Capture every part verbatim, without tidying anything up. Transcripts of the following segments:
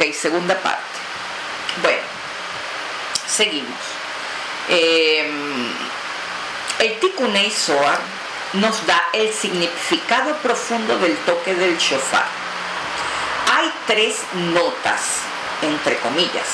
Ok, segunda parte. Bueno, seguimos. Eh, el Tikkunei Zohar nos da el significado profundo del toque del shofar. Hay tres notas, entre comillas.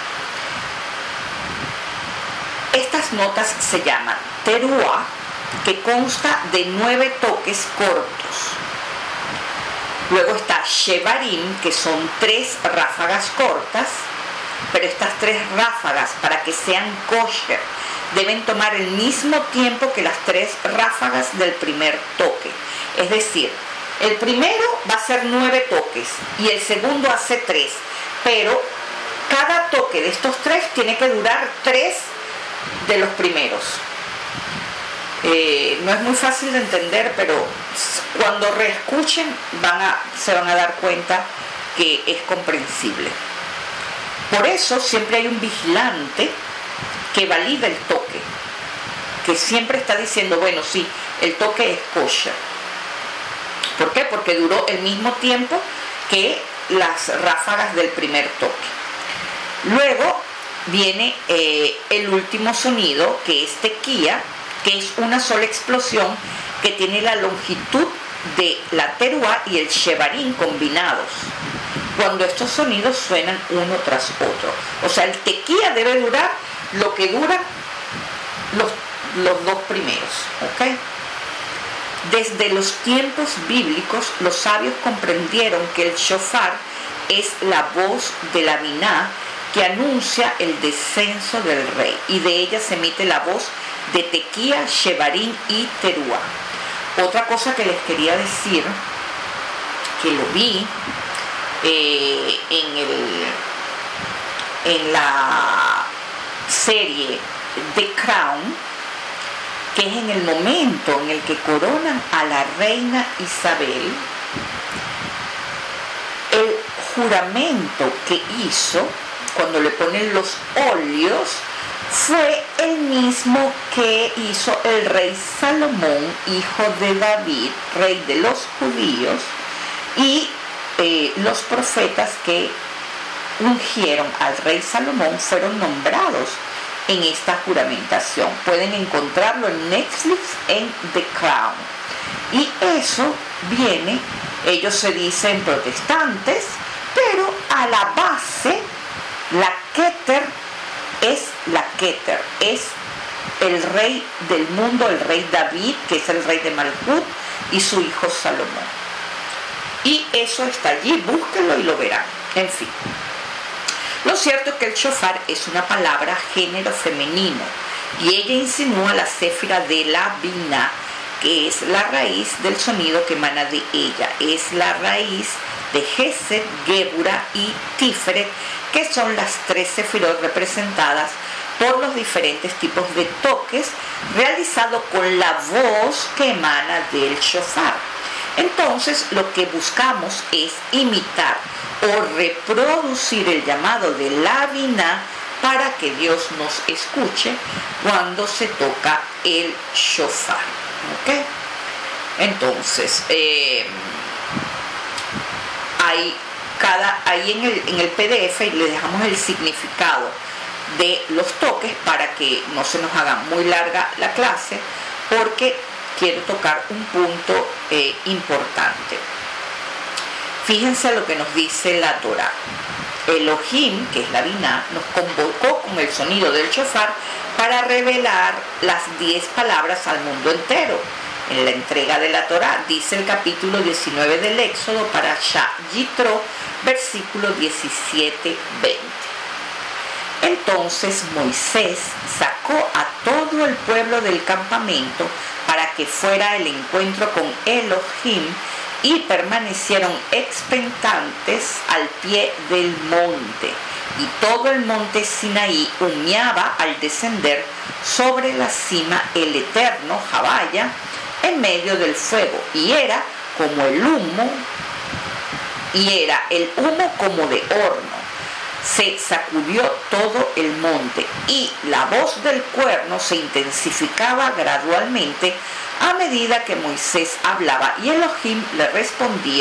Estas notas se llaman teruah, que consta de nueve toques cortos. Luego está shevarim, que son tres ráfagas cortas, pero estas tres ráfagas, para que sean kosher, deben tomar el mismo tiempo que las tres ráfagas del primer toque. Es decir, el primero va a ser nueve toques y el segundo hace tres, pero cada toque de estos tres tiene que durar tres de los primeros. Eh, no es muy fácil de entender, pero cuando reescuchen van a, se van a dar cuenta que es comprensible. Por eso siempre hay un vigilante que valida el toque, que siempre está diciendo, bueno, sí, el toque es kosher. ¿Por qué? Porque duró el mismo tiempo que las ráfagas del primer toque. Luego viene eh, el último sonido, que es tequía, que es una sola explosión que tiene la longitud de la teruah y el shevarim combinados, cuando estos sonidos suenan uno tras otro. O sea, el tequía debe durar lo que duran los, los dos primeros, ¿ok? Desde los tiempos bíblicos, los sabios comprendieron que el shofar es la voz de la biná que anuncia el descenso del rey, y de ella se emite la voz de tequía, shevarim y teruah. Otra cosa que les quería decir, que lo vi eh, en, el, en la serie The Crown, que es en el momento en el que coronan a la reina Isabel, el juramento que hizo cuando le ponen los óleos fue el mismo que hizo el rey Salomón, hijo de David, rey de los judíos, y eh, los profetas que ungieron al rey Salomón fueron nombrados en esta juramentación. Pueden encontrarlo en Netflix, en The Crown. Y eso viene, ellos se dicen protestantes, pero a la base, la Keter es la Keter, es el rey del mundo, el rey David, que es el rey de Malkut, y su hijo Salomón. Y eso está allí, búsquenlo y lo verán. En fin. Lo cierto es que el shofar es una palabra género femenino, y ella insinúa la séfira de la biná, que es la raíz del sonido que emana de ella. Es la raíz de Gesed, Gebura y Tiferet, que son las tres sefirot representadas por los diferentes tipos de toques realizados con la voz que emana del shofar. Entonces, lo que buscamos es imitar o reproducir el llamado de la biná para que Dios nos escuche cuando se toca el shofar. ¿Ok? Entonces, eh, hay cada, ahí en el, en el P D F le dejamos el significado de los toques para que no se nos haga muy larga la clase, porque quiero tocar un punto eh, importante. Fíjense lo que nos dice la Torá. Elohim, que es la biná, nos convocó con el sonido del shofar para revelar las diez palabras al mundo entero. En la entrega de la Torá, dice el capítulo diecinueve del Éxodo, para Shah Yitro, versículo diecisiete veinte. Entonces Moisés sacó a todo el pueblo del campamento para que fuera el encuentro con Elohim, y permanecieron expectantes al pie del monte. Y todo el monte Sinaí humeaba al descender sobre la cima el eterno Jabaya en medio del fuego, y era como el humo, y era el humo como de horno. Se sacudió todo el monte, y la voz del cuerno se intensificaba gradualmente a medida que Moisés hablaba, y Elohim le respondía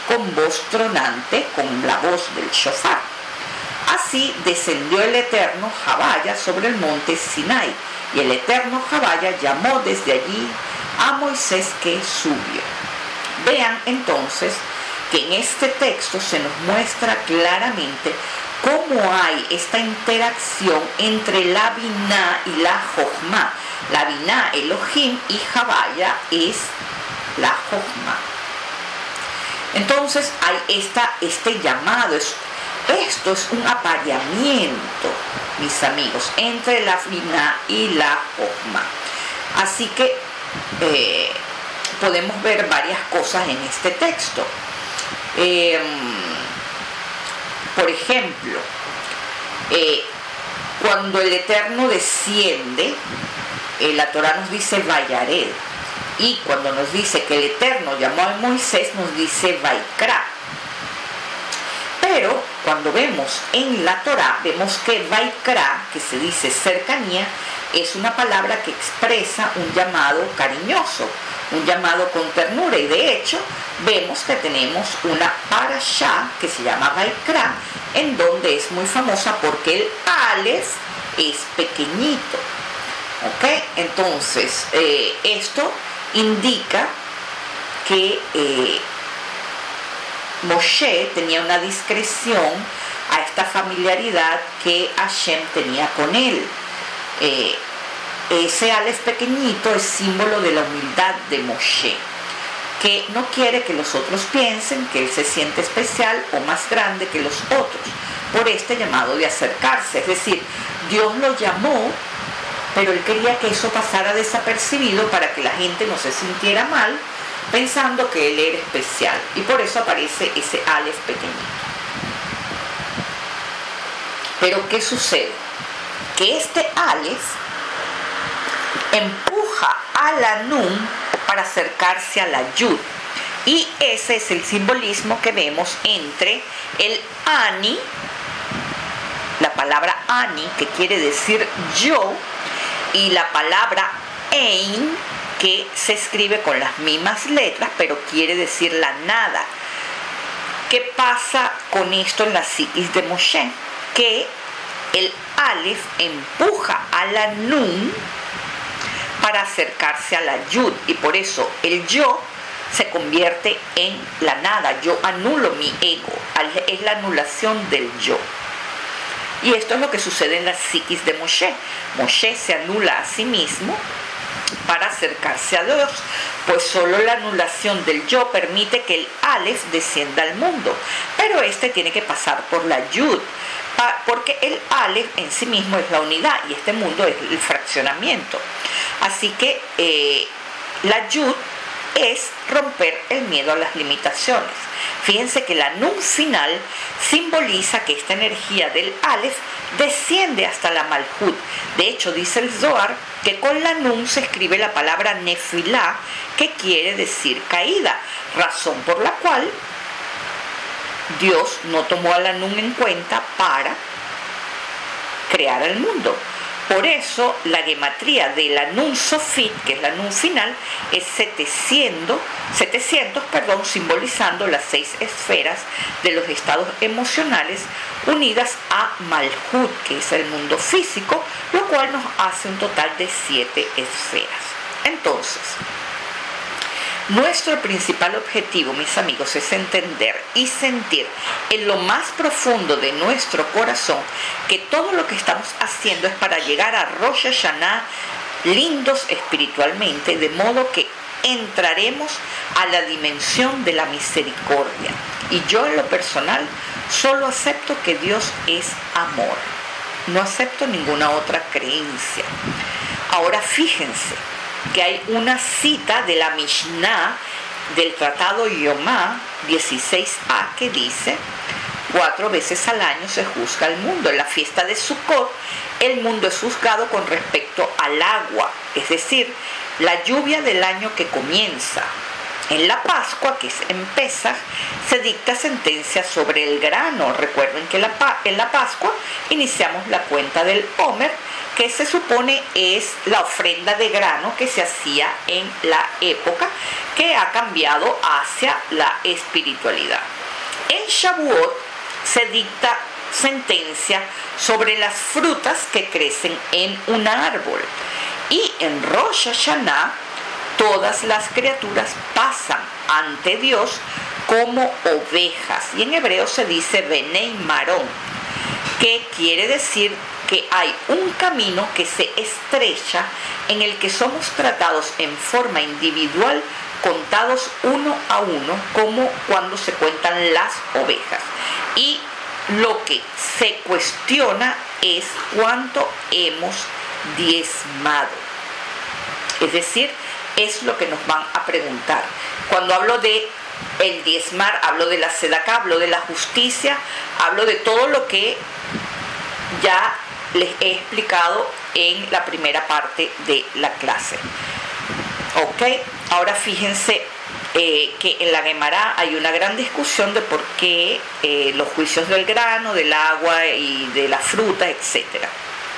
con voz tronante, con la voz del shofar. Así descendió el eterno Jabaya sobre el monte Sinai, y el eterno Jabaya llamó desde allí a Moisés que subió. Vean entonces que en este texto se nos muestra claramente cómo hay esta interacción entre la Biná y la Jochma. La Biná, Elohim, y Jabaya es la Jochma. Entonces hay esta, este llamado, es, esto es un apareamiento, mis amigos, entre la Biná y la Jochma. Así que eh, podemos ver varias cosas en este texto. Eh, por ejemplo, eh, cuando el Eterno desciende, eh, la Torah nos dice Vayared, y cuando nos dice que el Eterno llamó a Moisés, nos dice Vaikra. Pero cuando vemos en la Torah, vemos que Vaikra, que se dice cercanía, es una palabra que expresa un llamado cariñoso, un llamado con ternura, y de hecho vemos que tenemos una parashá que se llama Vaikra, en donde es muy famosa porque el Aleph es pequeñito. ¿Ok? Entonces eh, esto indica que eh, Moshe tenía una discreción a esta familiaridad que Hashem tenía con él. Eh, ese Aleph pequeñito es símbolo de la humildad de Moshe, que no quiere que los otros piensen que él se siente especial o más grande que los otros por este llamado de acercarse. Es decir, Dios lo llamó, pero él quería que eso pasara desapercibido para que la gente no se sintiera mal pensando que él era especial, y por eso aparece ese Aleph pequeñito. Pero ¿qué sucede? Que este Aleph empuja a la Nun para acercarse a la Yud, y ese es el simbolismo que vemos entre el Ani, la palabra Ani, que quiere decir yo, y la palabra Ein, que se escribe con las mismas letras, pero quiere decir la nada. ¿Qué pasa con esto en la psiquis de Moshe? Que el Aleph empuja a la Nun para acercarse a la Yud, y por eso el yo se convierte en la nada. Yo anulo mi ego, es la anulación del yo. Y esto es lo que sucede en la psiquis de Moshe. Moshe se anula a sí mismo para acercarse a Dios, pues solo la anulación del yo permite que el Aleph descienda al mundo, pero este tiene que pasar por la Yud, porque el Aleph en sí mismo es la unidad y este mundo es el fraccionamiento. Así que eh, la Yud es romper el miedo a las limitaciones. Fíjense que la Nun final simboliza que esta energía del Aleph desciende hasta la Malhut. De hecho, dice el Zohar que con la Nun se escribe la palabra Nefilá, que quiere decir caída, razón por la cual Dios no tomó a la Nun en cuenta para crear el mundo. Por eso la gematría de la Nun Sofit, que es la Nun final, es setecientos, setecientos perdón, simbolizando las seis esferas de los estados emocionales unidas a Malhut, que es el mundo físico, lo cual nos hace un total de siete esferas. Entonces, nuestro principal objetivo, mis amigos, es entender y sentir en lo más profundo de nuestro corazón que todo lo que estamos haciendo es para llegar a Rosh Hashanah lindos espiritualmente, de modo que entraremos a la dimensión de la misericordia. Y yo en lo personal solo acepto que Dios es amor, no acepto ninguna otra creencia. Ahora fíjense que hay una cita de la Mishnah del Tratado Yomá dieciséis a que dice: cuatro veces al año se juzga el mundo. En la fiesta de Sukkot el mundo es juzgado con respecto al agua, es decir, la lluvia del año que comienza. En la Pascua, que es en Pesaj, se dicta sentencia sobre el grano. Recuerden que la, en la Pascua iniciamos la cuenta del Omer, que se supone es la ofrenda de grano que se hacía en la época, que ha cambiado hacia la espiritualidad. En Shavuot se dicta sentencia sobre las frutas que crecen en un árbol. Y en Rosh Hashanah, todas las criaturas pasan ante Dios como ovejas. Y en hebreo se dice Benei Marón, que quiere decir que hay un camino que se estrecha en el que somos tratados en forma individual, contados uno a uno, como cuando se cuentan las ovejas. Y lo que se cuestiona es cuánto hemos diezmado. Es decir, es lo que nos van a preguntar. Cuando hablo de el diezmar, hablo de la sedacá, hablo de la justicia, hablo de todo lo que ya les he explicado en la primera parte de la clase. Ok, ahora fíjense eh, que en la Gemara hay una gran discusión de por qué eh, los juicios del grano, del agua y de la fruta, etcétera.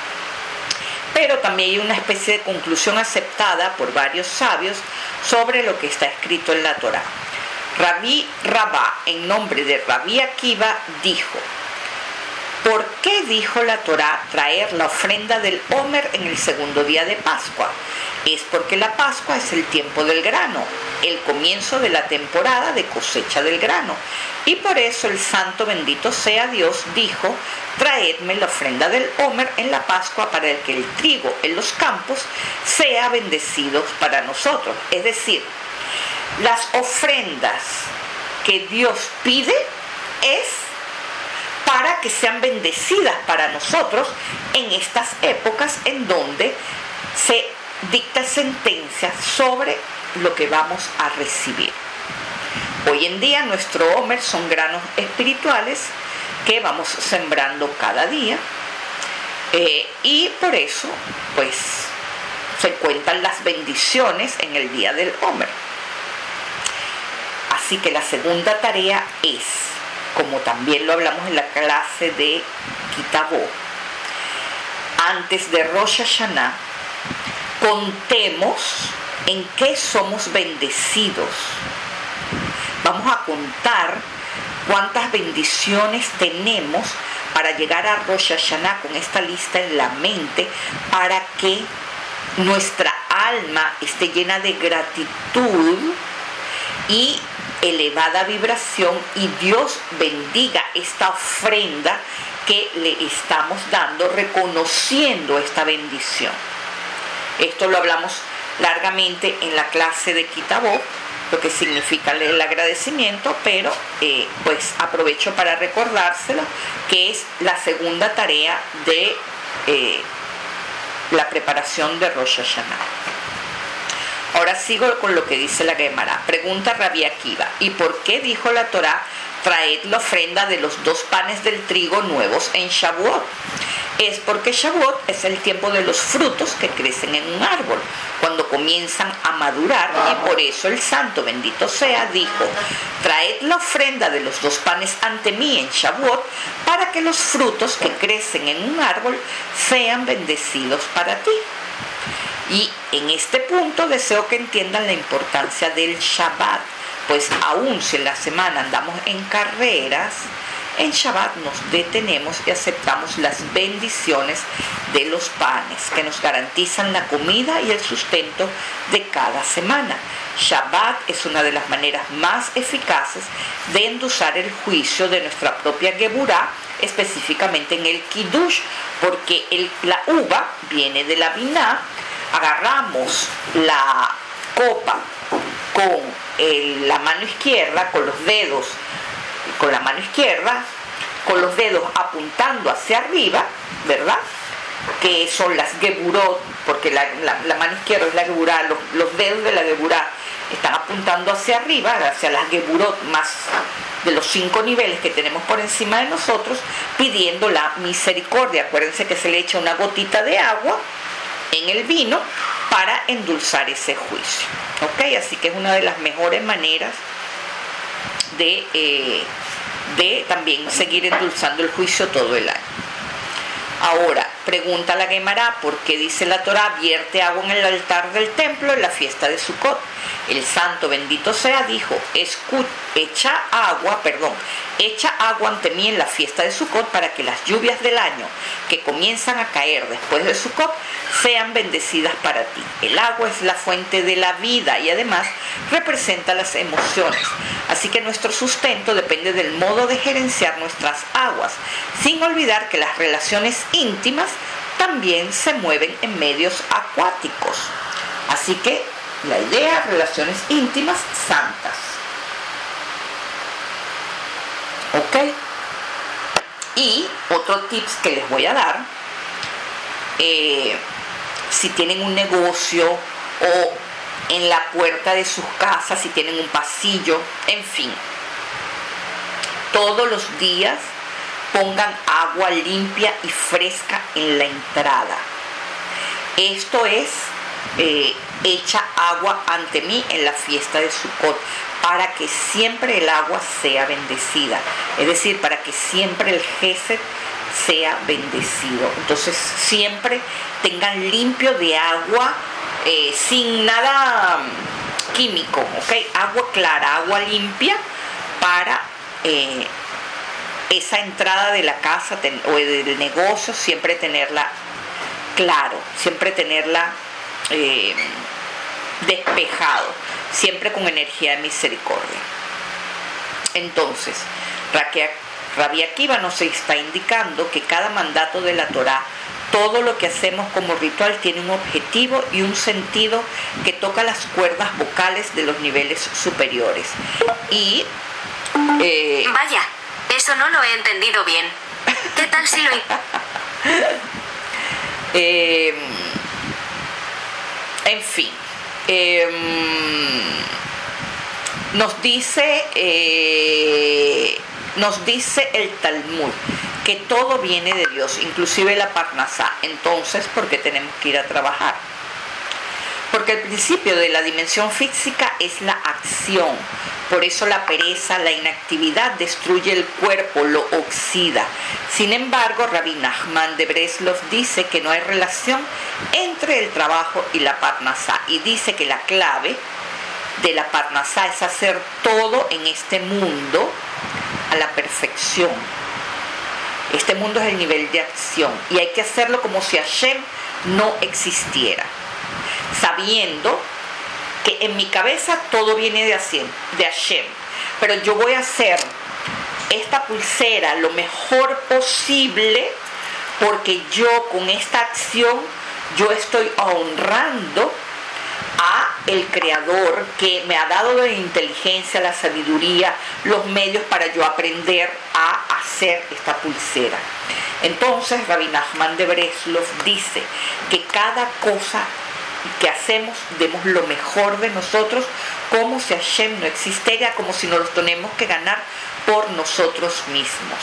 Pero también hay una especie de conclusión aceptada por varios sabios sobre lo que está escrito en la Torá. Rabí Rabá, en nombre de Rabí Akiva, dijo: ¿por qué dijo la Torá traer la ofrenda del Omer en el segundo día de Pascua? Es porque la Pascua es el tiempo del grano, el comienzo de la temporada de cosecha del grano. Y por eso el santo bendito sea Dios dijo: traedme la ofrenda del Omer en la Pascua para que el trigo en los campos sea bendecido para nosotros. Es decir, las ofrendas que Dios pide es para que sean bendecidas para nosotros en estas épocas en donde se dicta sentencia sobre lo que vamos a recibir. Hoy en día nuestro Omer son granos espirituales que vamos sembrando cada día, eh, y por eso pues se cuentan las bendiciones en el día del Omer. Así que la segunda tarea es, como también lo hablamos en la clase de Kitabó, antes de Rosh Hashanah, contemos en qué somos bendecidos. Vamos a contar cuántas bendiciones tenemos para llegar a Rosh Hashanah con esta lista en la mente, para que nuestra alma esté llena de gratitud y elevada vibración, y Dios bendiga esta ofrenda que le estamos dando, reconociendo esta bendición. Esto lo hablamos largamente en la clase de Kitabó, lo que significa el agradecimiento, pero eh, pues aprovecho para recordárselo, que es la segunda tarea de eh, la preparación de Rosh Hashanah. Ahora sigo con lo que dice la Gemara. Pregunta Rabí Akiva: ¿y por qué dijo la Torá traed la ofrenda de los dos panes del trigo nuevos en Shavuot? Es porque Shavuot es el tiempo de los frutos que crecen en un árbol, cuando comienzan a madurar, y por eso el santo bendito sea dijo: traed la ofrenda de los dos panes ante mí en Shavuot, para que los frutos que crecen en un árbol sean bendecidos para ti. Y en este punto deseo que entiendan la importancia del Shabbat, pues aun si en la semana andamos en carreras, en Shabbat nos detenemos y aceptamos las bendiciones de los panes que nos garantizan la comida y el sustento de cada semana. Shabbat es una de las maneras más eficaces de endulzar el juicio de nuestra propia Geburá, específicamente en el Kiddush, porque el, la uva viene de la Biná. Agarramos la copa con el, la mano izquierda, con los dedos, con la mano izquierda, con los dedos apuntando hacia arriba, ¿verdad? Que son las geburot, porque la, la, la mano izquierda es la geburá, los, los dedos de la geburá están apuntando hacia arriba, hacia las geburot más de los cinco niveles que tenemos por encima de nosotros, pidiendo la misericordia. Acuérdense que se le echa una gotita de agua en el vino para endulzar ese juicio. ¿Ok? Así que es una de las mejores maneras de, eh, de también seguir endulzando el juicio todo el año. Ahora, pregunta la Gemara, ¿por qué dice la Torá, vierte agua en el altar del templo en la fiesta de Sukkot? El santo bendito sea dijo, Escu echa agua, perdón, echa agua ante mí en la fiesta de Sukkot para que las lluvias del año que comienzan a caer después de Sukkot sean bendecidas para ti. El agua es la fuente de la vida y además representa las emociones. Así que nuestro sustento depende del modo de gerenciar nuestras aguas, sin olvidar que las relaciones íntimas también se mueven en medios acuáticos. Así que la idea, relaciones íntimas santas. ¿Ok? Y otro tips que les voy a dar, eh, si tienen un negocio o en la puerta de sus casas, si tienen un pasillo, en fin, todos los días pongan agua limpia y fresca en la entrada. Esto es, eh, echa agua ante mí en la fiesta de Sukkot, para que siempre el agua sea bendecida, es decir, para que siempre el Gesed sea bendecido. Entonces siempre tengan limpio de agua, eh, sin nada químico, ¿ok? Agua clara, agua limpia, para eh, esa entrada de la casa ten, o del negocio, siempre tenerla claro, siempre tenerla eh, despejado, siempre con energía de misericordia. Entonces, Rabbi Akiva nos está indicando que cada mandato de la Torá, todo lo que hacemos como ritual tiene un objetivo y un sentido que toca las cuerdas vocales de los niveles superiores. Y eh, vaya, eso no lo he entendido bien. ¿Qué tal si lo... eh, en fin, eh, nos dice eh, nos dice el Talmud que todo viene de Dios, inclusive la Parnasá. Entonces, ¿por qué tenemos que ir a trabajar? Porque el principio de la dimensión física es la acción. Por eso la pereza, la inactividad destruye el cuerpo, lo oxida. Sin embargo, Rabbi Nachman de Breslov dice que no hay relación entre el trabajo y la Parnasá, y dice que la clave de la Parnasá es hacer todo en este mundo a la perfección. Este mundo es el nivel de acción y hay que hacerlo como si Hashem no existiera, sabiendo que en mi cabeza todo viene de Hashem, pero yo voy a hacer esta pulsera lo mejor posible, porque yo con esta acción yo estoy honrando a el Creador, que me ha dado la inteligencia, la sabiduría, los medios para yo aprender a hacer esta pulsera. Entonces Rabbi Nachman de Breslov dice que cada cosa que hacemos demos lo mejor de nosotros, como si Hashem no existiera, como si nos lo tenemos que ganar por nosotros mismos.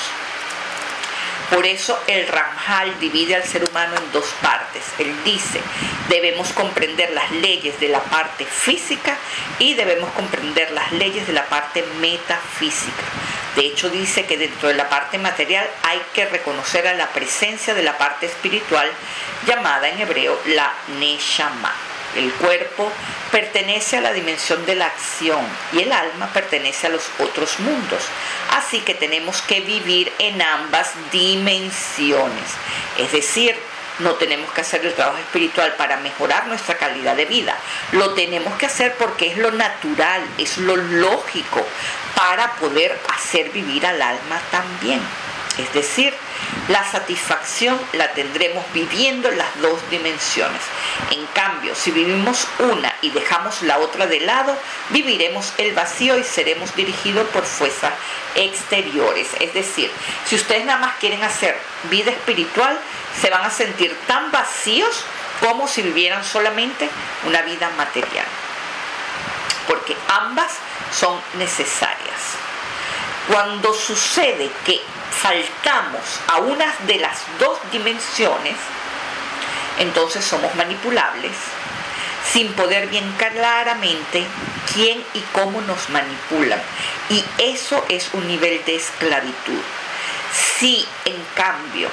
Por eso el Ramjal divide al ser humano en dos partes. Él dice, debemos comprender las leyes de la parte física y debemos comprender las leyes de la parte metafísica. De hecho, dice que dentro de la parte material hay que reconocer a la presencia de la parte espiritual, llamada en hebreo la Neshama. El cuerpo pertenece a la dimensión de la acción y el alma pertenece a los otros mundos. Así que tenemos que vivir en ambas dimensiones. Es decir, no tenemos que hacer el trabajo espiritual para mejorar nuestra calidad de vida. Lo tenemos que hacer porque es lo natural, es lo lógico para poder hacer vivir al alma también. Es decir, la satisfacción la tendremos viviendo en las dos dimensiones. En cambio, si vivimos una y dejamos la otra de lado, viviremos el vacío y seremos dirigidos por fuerzas exteriores. Es decir, si ustedes nada más quieren hacer vida espiritual, se van a sentir tan vacíos como si vivieran solamente una vida material. Porque ambas son necesarias. Cuando sucede que faltamos a una de las dos dimensiones, entonces somos manipulables sin poder bien claramente quién y cómo nos manipulan. Y eso es un nivel de esclavitud. Si en cambio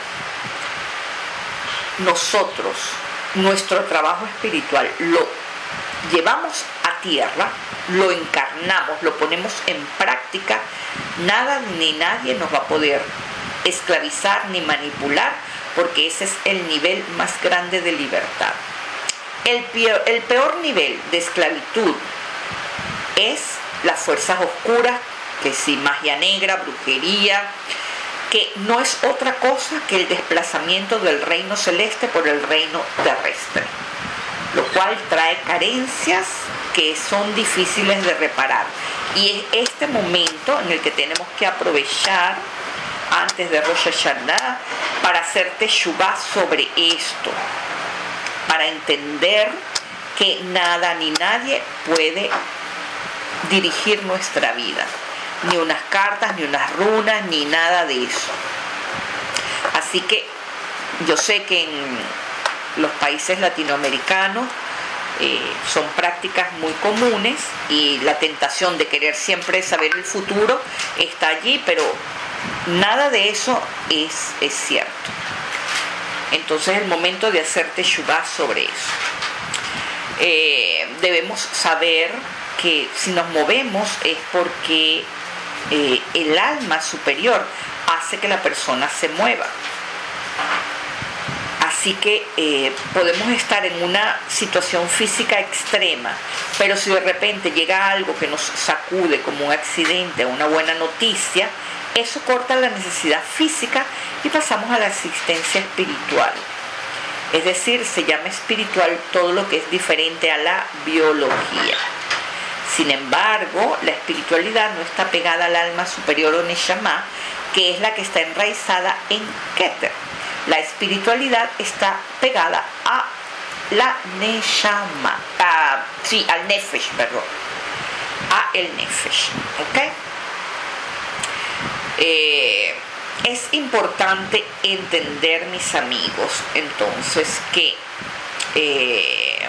nosotros nuestro trabajo espiritual lo llevamos a tierra, lo encarnamos, lo ponemos en práctica, nada ni nadie nos va a poder esclavizar ni manipular, porque ese es el nivel más grande de libertad. El peor, el peor nivel de esclavitud es las fuerzas oscuras, que sí, magia negra, brujería, que no es otra cosa que el desplazamiento del reino celeste por el reino terrestre, lo cual trae carencias que son difíciles de reparar. Y es este momento en el que tenemos que aprovechar antes de Rosh Hashanah para hacer teshuvá sobre esto, para entender que nada ni nadie puede dirigir nuestra vida, ni unas cartas, ni unas runas, ni nada de eso. Así que yo sé que en los países latinoamericanos eh, son prácticas muy comunes y la tentación de querer siempre saber el futuro está allí, pero nada de eso es, es cierto. Entonces es el momento de hacer teshuvá sobre eso. Eh, debemos saber que si nos movemos es porque eh, el alma superior hace que la persona se mueva. Así que eh, podemos estar en una situación física extrema, pero si de repente llega algo que nos sacude, como un accidente o una buena noticia, eso corta la necesidad física y pasamos a la asistencia espiritual. Es decir, se llama espiritual todo lo que es diferente a la biología. Sin embargo, la espiritualidad no está pegada al alma superior o Neshama, que es la que está enraizada en Keter. La espiritualidad está pegada a la Neshama, a, sí, al Nefesh, perdón, a el Nefesh, ¿ok? Eh, es importante entender, mis amigos, entonces, que eh,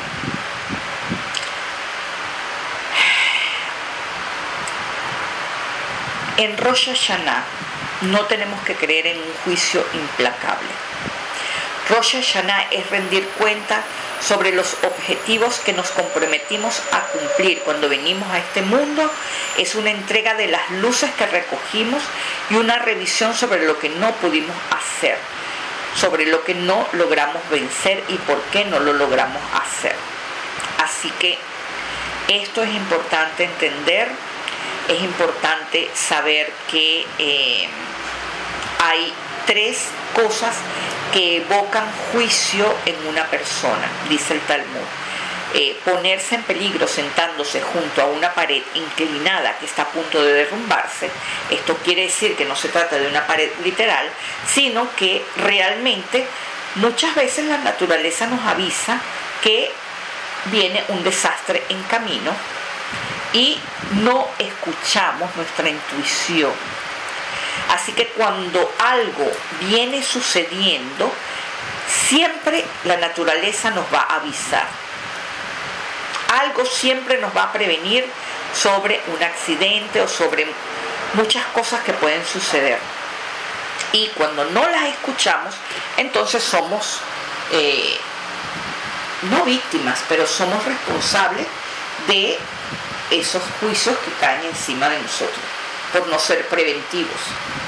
en Rosh Hashanah no tenemos que creer en un juicio implacable. Rosh Hashanah es rendir cuenta sobre los objetivos que nos comprometimos a cumplir cuando venimos a este mundo. Es una entrega de las luces que recogimos y una revisión sobre lo que no pudimos hacer, sobre lo que no logramos vencer y por qué no lo logramos hacer. Así que esto es importante entender. Es importante saber que eh, hay tres cosas que evocan juicio en una persona, dice el Talmud. Eh, ponerse en peligro sentándose junto a una pared inclinada que está a punto de derrumbarse. Esto quiere decir que no se trata de una pared literal, sino que realmente muchas veces la naturaleza nos avisa que viene un desastre en camino y no escuchamos nuestra intuición. Así que cuando algo viene sucediendo, siempre la naturaleza nos va a avisar. Algo siempre nos va a prevenir sobre un accidente o sobre muchas cosas que pueden suceder. Y cuando no las escuchamos, entonces somos, eh, no víctimas, pero somos responsables de esos juicios que caen encima de nosotros, por no ser preventivos,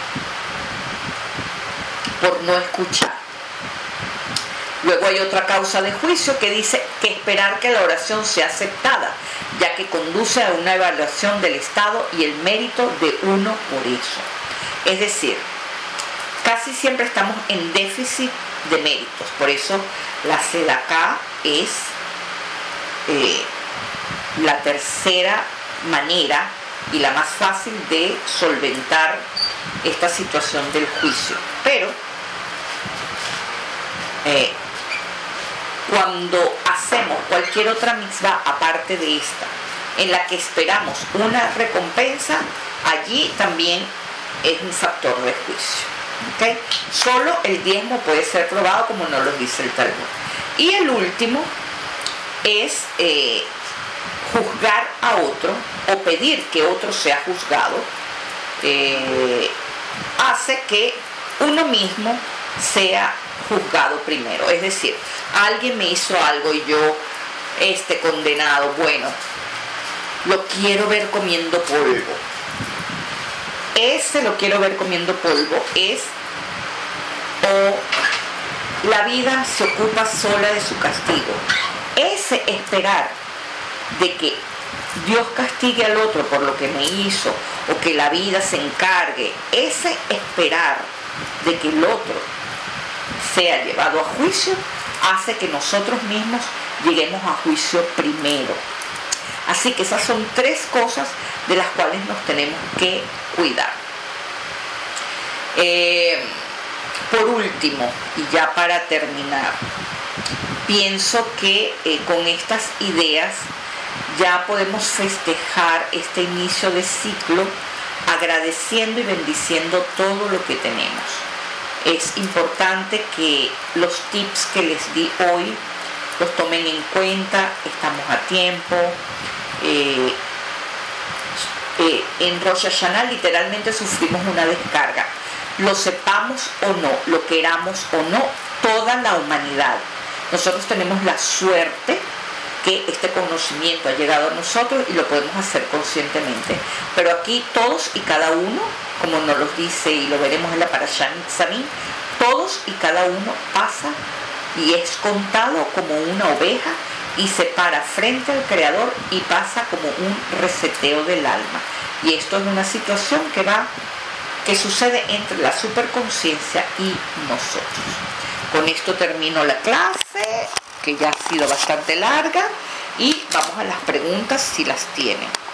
por no escuchar. Luego hay otra causa de juicio que dice que esperar que la oración sea aceptada, ya que conduce a una evaluación del estado y el mérito de uno por eso. Es decir, casi siempre estamos en déficit de méritos, por eso la Sedaká es eh, la tercera manera y la más fácil de solventar esta situación del juicio. Pero eh, cuando hacemos cualquier otra mitzvah aparte de esta, en la que esperamos una recompensa, allí también es un factor de juicio. ¿Okay? Solo el diezmo puede ser probado, como nos lo dice el Talmud. Y el último es eh, juzgar a otro o pedir que otro sea juzgado, eh, hace que uno mismo sea juzgado primero. Es decir, alguien me hizo algo y yo, este condenado, bueno, lo quiero ver comiendo polvo. Ese lo quiero ver comiendo polvo es, o la vida se ocupa sola de su castigo. Ese esperar de que Dios castigue al otro por lo que me hizo, o que la vida se encargue, ese esperar de que el otro sea llevado a juicio, hace que nosotros mismos lleguemos a juicio primero. Así que esas son tres cosas de las cuales nos tenemos que cuidar. Eh, por último, y ya para terminar, pienso que eh, con estas ideas ya podemos festejar este inicio de ciclo agradeciendo y bendiciendo todo lo que tenemos. Es importante que los tips que les di hoy los tomen en cuenta, estamos a tiempo. Eh, eh, en Rosh Hashanah literalmente sufrimos una descarga, lo sepamos o no, lo queramos o no, toda la humanidad. Nosotros tenemos la suerte que este conocimiento ha llegado a nosotros y lo podemos hacer conscientemente, pero aquí todos y cada uno, como nos lo dice y lo veremos en la Parashá Nitzavim, todos y cada uno pasa y es contado como una oveja y se para frente al Creador y pasa como un reseteo del alma. Y esto es una situación que va, que sucede entre la superconciencia y nosotros. Con esto termino la clase, que ya ha sido bastante larga, y vamos a las preguntas si las tienen.